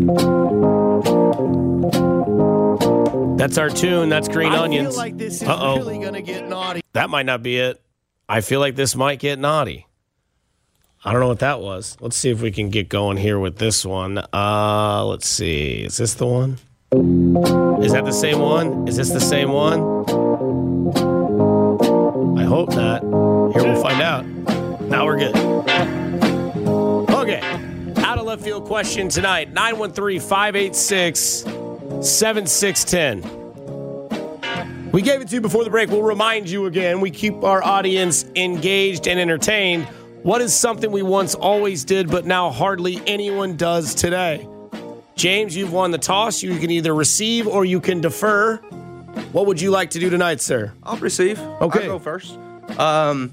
That's our tune. That's Green Onions. I feel like this is really going to get naughty. That might not be it. I feel like this might get naughty. I don't know what that was. Let's see if we can get going here with this one. Let's see. Is this the one? Is that the same one? Is this the same one? I hope not. Here, we'll find out. Now we're good. Okay. Out of left field question tonight. 913-586-7610. We gave it to you before the break. We'll remind you again. We keep our audience engaged and entertained. What is something we once always did, but now hardly anyone does today? James, you've won the toss. You can either receive or you can defer. What would you like to do tonight, sir? I'll receive. Okay. I'll go first. Go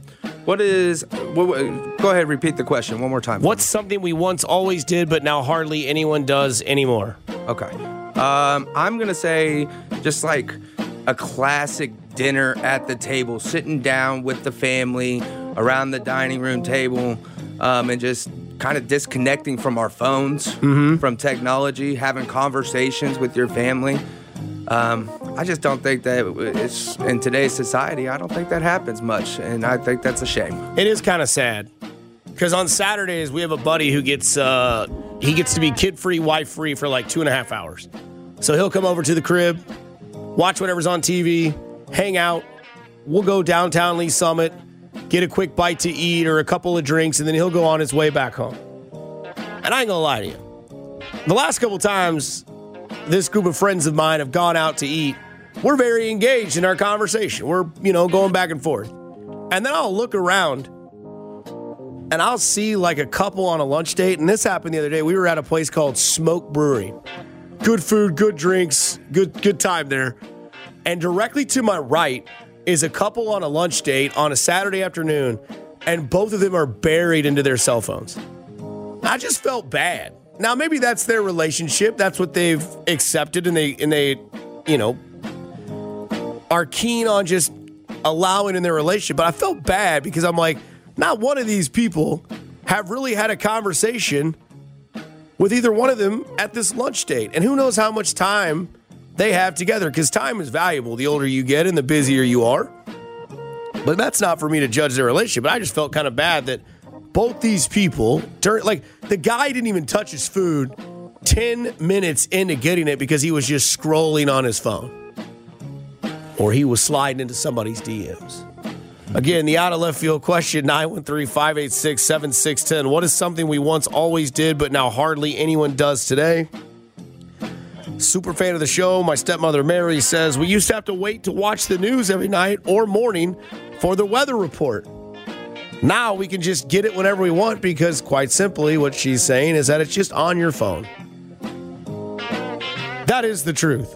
ahead, repeat the question one more time. What's something we once always did, but now hardly anyone does anymore? Okay. I'm going to say just like a classic dinner at the table, sitting down with the family around the dining room table, and just kind of disconnecting from our phones, from technology, having conversations with your family. I just don't think that it's in today's society. I don't think that happens much, and I think that's a shame. It is kind of sad because on Saturdays we have a buddy who gets to be kid-free, wife-free for like 2.5 hours. So he'll come over to the crib, watch whatever's on TV, hang out. We'll go downtown Lee Summit, get a quick bite to eat or a couple of drinks, and then he'll go on his way back home. And I ain't gonna lie to you. The last couple times this group of friends of mine have gone out to eat, we're very engaged in our conversation. We're, going back and forth. And then I'll look around and I'll see like a couple on a lunch date. And this happened the other day. We were at a place called Smoke Brewery. Good food, good drinks, good time there. And directly to my right is a couple on a lunch date on a Saturday afternoon, and both of them are buried into their cell phones. I just felt bad. Now, maybe that's their relationship. That's what they've accepted, and they are keen on just allowing in their relationship. But I felt bad because I'm like, not one of these people have really had a conversation with either one of them at this lunch date. And who knows how much time they have together, because time is valuable the older you get and the busier you are. But that's not for me to judge their relationship. But I just felt kind of bad that both these people, the guy didn't even touch his food 10 minutes into getting it because he was just scrolling on his phone. Or he was sliding into somebody's DMs. Again, the out of left field question, 913-586-7610. What is something we once always did, but now hardly anyone does today? Super fan of the show, my stepmother Mary says, we used to have to wait to watch the news every night or morning for the weather report. Now we can just get it whenever we want because, quite simply, what she's saying is that it's just on your phone. That is the truth.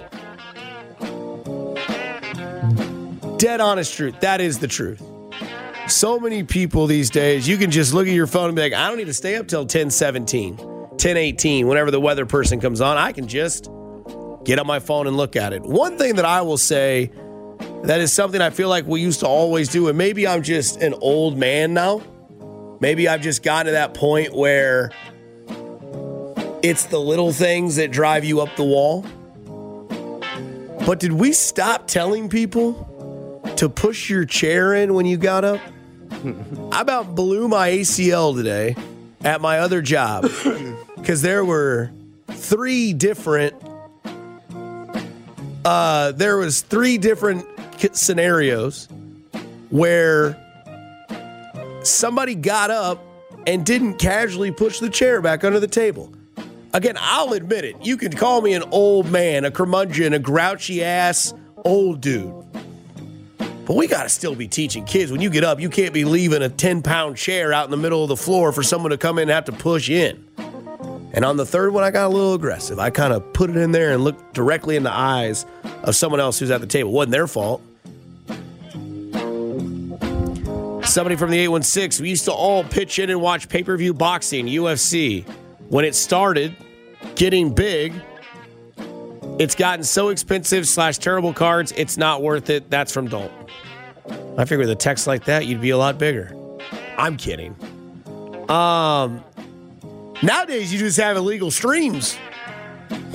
Dead honest truth. That is the truth. So many people these days, you can just look at your phone and be like, I don't need to stay up till 10:17, 10:18, whenever the weather person comes on. I can just get on my phone and look at it. One thing that I will say that is something I feel like we used to always do, and maybe I'm just an old man now. Maybe I've just gotten to that point where it's the little things that drive you up the wall. But did we stop telling people to push your chair in when you got up? I about blew my ACL today at my other job because there were three different scenarios where somebody got up and didn't casually push the chair back under the table. Again, I'll admit it. You can call me an old man, a curmudgeon, a grouchy ass old dude. But we got to still be teaching kids when you get up, you can't be leaving a 10-pound chair out in the middle of the floor for someone to come in and have to push in. And on the third one, I got a little aggressive. I kind of put it in there and looked directly in the eyes of someone else who's at the table. It wasn't their fault. Somebody from the 816, we used to all pitch in and watch pay-per-view boxing, UFC. When it started getting big, it's gotten so expensive / terrible cards, it's not worth it. That's from Dalton. I figure with a text like that, you'd be a lot bigger. I'm kidding. Nowadays, you just have illegal streams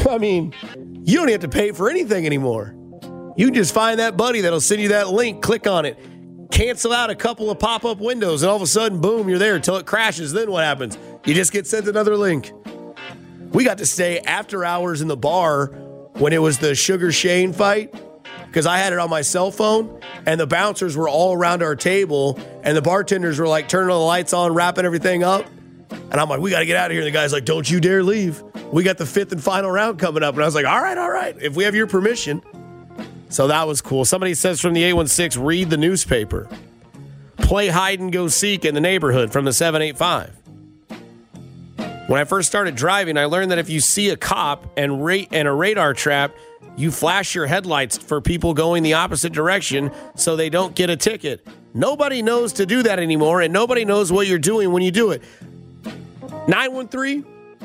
I mean, you don't have to pay for anything anymore. You can just find that buddy that'll send you that link, click on it, cancel out a couple of pop-up windows, and all of a sudden, boom, you're there until it crashes. Then what happens? You just get sent another link. We got to stay after hours in the bar when it was the Sugar Shane fight because I had it on my cell phone, and the bouncers were all around our table, and the bartenders were like turning all the lights on, wrapping everything up. And I'm like, we got to get out of here. And the guy's like, don't you dare leave. We got the 5th and final round coming up. And I was like, all right, if we have your permission. So that was cool. Somebody says from the 816, read the newspaper. Play hide and go seek in the neighborhood from the 785. When I first started driving, I learned that if you see a cop and a radar trap, you flash your headlights for people going the opposite direction so they don't get a ticket. Nobody knows to do that anymore, and nobody knows what you're doing when you do it. 913,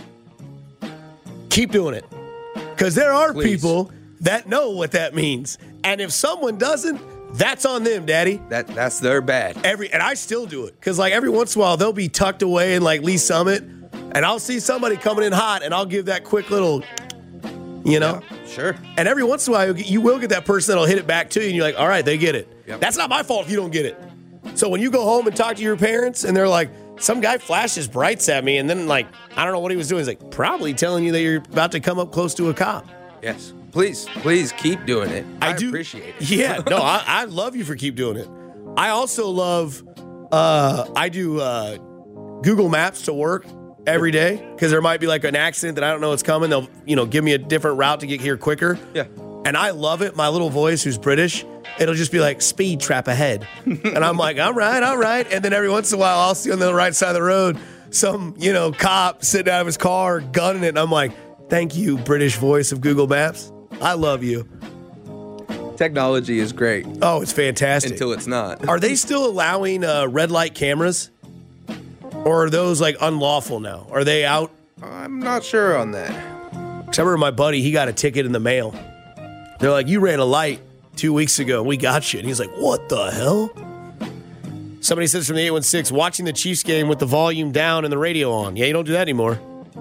keep doing it. Because there are people that know what that means. And if someone doesn't, that's on them, Daddy. That's their bad. And I still do it. Because like every once in a while, they'll be tucked away in like Lee Summit, and I'll see somebody coming in hot, and I'll give that quick little, Yeah, sure. And every once in a while, you will get that person that'll hit it back to you, and you're like, all right, they get it. Yep. That's not my fault if you don't get it. So when you go home and talk to your parents, and they're like, some guy flashes brights at me, and then like, I don't know what he was doing. He's like, probably telling you that you're about to come up close to a cop. Yes. Please keep doing it. I do appreciate it. Yeah, no, I love you for keep doing it. I also love, I do Google Maps to work every day because there might be like an accident that I don't know it's coming. They'll, give me a different route to get here quicker. Yeah. And I love it. My little voice, who's British, it'll just be like, speed trap ahead. And I'm like, all right. And then every once in a while, I'll see on the right side of the road some, cop sitting out of his car gunning it. And I'm like, thank you, British voice of Google Maps. I love you. Technology is great. Oh, it's fantastic. Until it's not. Are they still allowing red light cameras? Or are those like unlawful now? Are they out? I'm not sure on that. Because I remember my buddy, he got a ticket in the mail. They're like, you ran a light 2 weeks ago. We got you. And he's like, what the hell? Somebody says from the 816, watching the Chiefs game with the volume down and the radio on. Yeah, you don't do that anymore.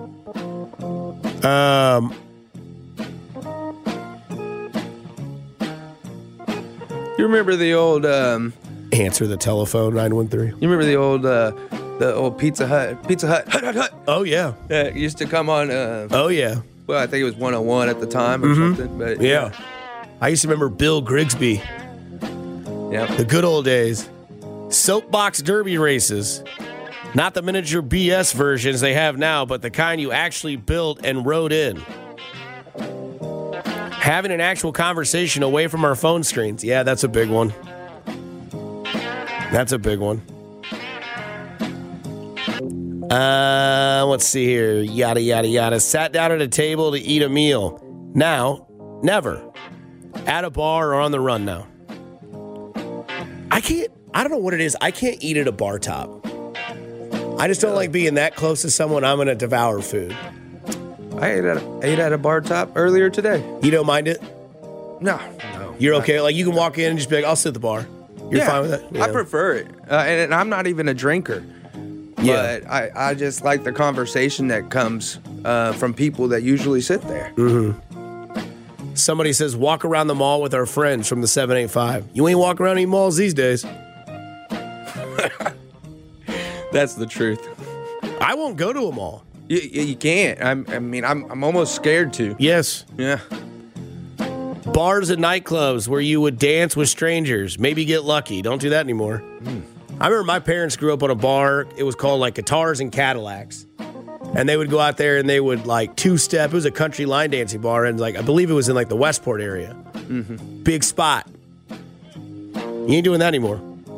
You remember the old... Answer the telephone, 913. You remember the old Pizza Hut? Oh, yeah. It used to come on... oh, yeah. Well, I think it was 101 at the time or something. But yeah. I used to remember Bill Grigsby. Yeah. The good old days. Soapbox derby races. Not the miniature BS versions they have now, but the kind you actually built and rode in. Having an actual conversation away from our phone screens. Yeah, that's a big one. That's a big one. Let's see here. Yada, yada, yada. Sat down at a table to eat a meal. Now, never. At a bar or on the run now. I don't know what it is. I can't eat at a bar top. I just don't like being that close to someone. I'm going to devour food. I ate at a bar top earlier today. You don't mind it? No. You're okay? Like, you can walk in and just be like, I'll sit at the bar. You're fine with that? Yeah. I prefer it. And I'm not even a drinker. Yeah. But I just like the conversation that comes from people that usually sit there. Mm-hmm. Somebody says, walk around the mall with our friends from the 785. You ain't walking around any malls these days. That's the truth. I won't go to a mall. You can't. I'm almost scared to. Yes. Yeah. Bars and nightclubs where you would dance with strangers. Maybe get lucky. Don't do that anymore. I remember my parents grew up on a bar. It was called like Guitars and Cadillacs. And they would go out there and they would like two-step. It was a country line dancing bar. And like I believe it was in like the Westport area. Mm-hmm. Big spot. You ain't doing that anymore.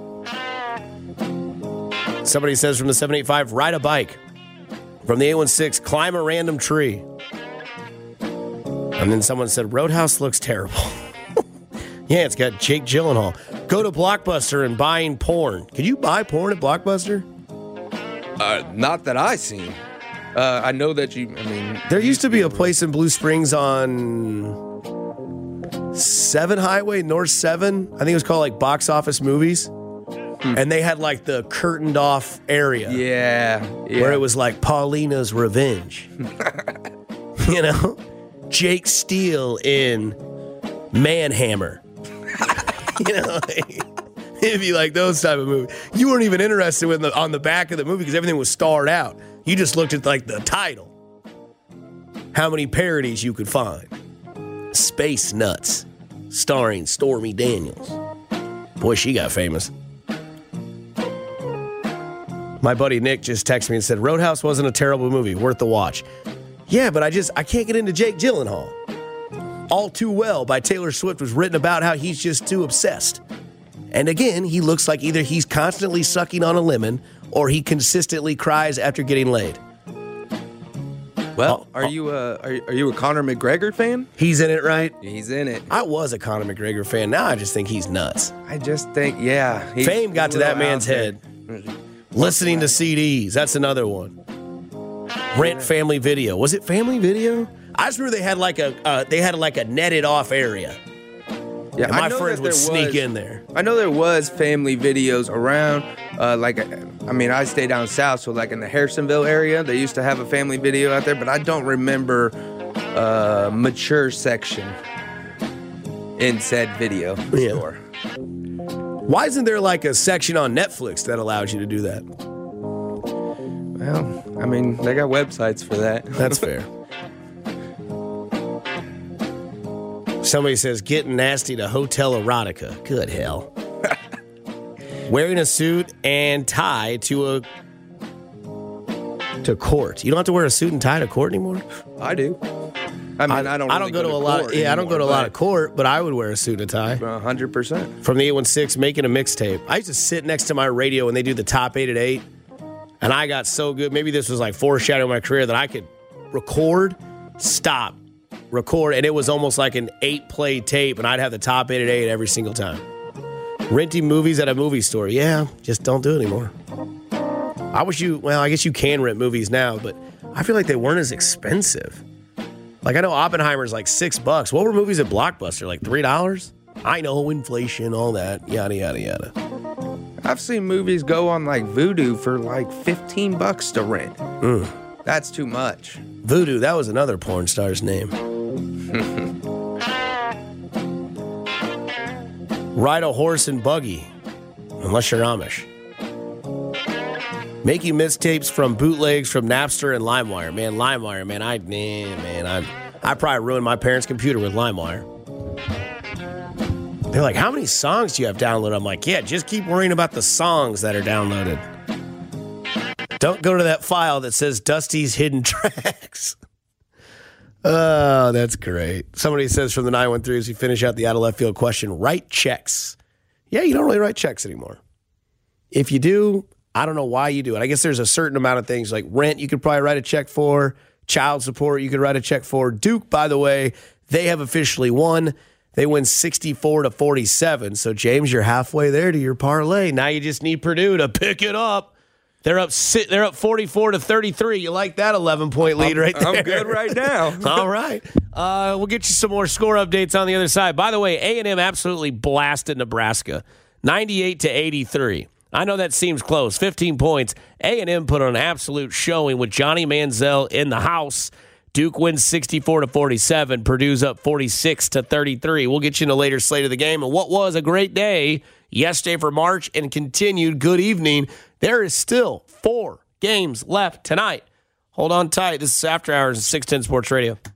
Somebody says from the 785, ride a bike. From the 816, climb a random tree. And then someone said, Roadhouse looks terrible. Yeah, it's got Jake Gyllenhaal. Go to Blockbuster and buying porn. Can you buy porn at Blockbuster? Not that I seen. I know that there used to be a place in Blue Springs on 7 Highway, North 7. I think it was called like Box Office Movies. And they had like the curtained off area. Yeah. Where it was like Paulina's Revenge. Jake Steele in Manhammer. It'd be like those type of movies. You weren't even interested on the back of the movie because everything was starred out. You just looked at like the title. How many parodies you could find. Space Nuts, starring Stormy Daniels. Boy, she got famous. My buddy Nick just texted me and said, Roadhouse wasn't a terrible movie, worth the watch. Yeah, but I can't get into Jake Gyllenhaal. All Too Well by Taylor Swift was written about how he's just too obsessed. And again, he looks like either he's constantly sucking on a lemon or he consistently cries after getting laid. Well, are you a Conor McGregor fan? He's in it, right? He's in it. I was a Conor McGregor fan. Now I just think he's nuts. I just think, yeah. Fame got to that man's head. Listening to CDs. That's another one. Rent Family Video. Was it Family Video? I just remember they had like a netted off area. Yeah, and my friends would sneak in there. I know there was family videos around. I stay down south, so like in the Harrisonville area, they used to have a family video out there, but I don't remember mature section in said video store. Why isn't there like a section on Netflix that allows you to do that? Well, I mean, they got websites for that. That's fair. Somebody says, getting nasty to Hotel Erotica. Good hell. Wearing a suit and tie to court. You don't have to wear a suit and tie to court anymore? I do. I mean, I don't go to a lot. I don't go to a lot of court, but I would wear a suit and tie. 100%. From the 816, making a mixtape. I used to sit next to my radio when they do the top 8 at 8, and I got so good. Maybe this was like foreshadowing my career that I could record, stop, record, and it was almost like an 8-play tape, and I'd have the top 8 at 8 every single time. Renting movies at a movie store. Yeah, just don't do it anymore. I guess you can rent movies now, but I feel like they weren't as expensive. Like, I know Oppenheimer's like $6. What were movies at Blockbuster? Like $3? I know, inflation, all that, yada, yada, yada. I've seen movies go on like Vudu for like $15 to rent. That's too much. Voodoo, that was another porn star's name. Ride a horse and buggy, unless you're Amish. Making mixtapes from bootlegs from Napster and LimeWire. Man, LimeWire, man, I probably ruined my parents' computer with LimeWire. They're like, how many songs do you have downloaded? I'm like, yeah, just keep worrying about the songs that are downloaded. Don't go to that file that says Dusty's Hidden Tracks. Oh, that's great. Somebody says from the 913 as we finish out the out of left field question, write checks. Yeah, you don't really write checks anymore. If you do, I don't know why you do it. I guess there's a certain amount of things like rent you could probably write a check for, child support you could write a check for. Duke, by the way, they have officially won. They win 64-47. So, James, you're halfway there to your parlay. Now you just need Purdue to pick it up. They're up 44-33. You like that 11-point lead right there? I'm good right now. All right. We'll get you some more score updates on the other side. By the way, A&M absolutely blasted Nebraska, 98-83. I know that seems close. 15 points. A&M put on an absolute showing with Johnny Manziel in the house. Duke wins 64-47. Purdue's up 46-33. We'll get you in a later slate of the game. And what was a great day yesterday for March and continued good evening. There is still 4 games left tonight. Hold on tight. This is After Hours on 610 Sports Radio.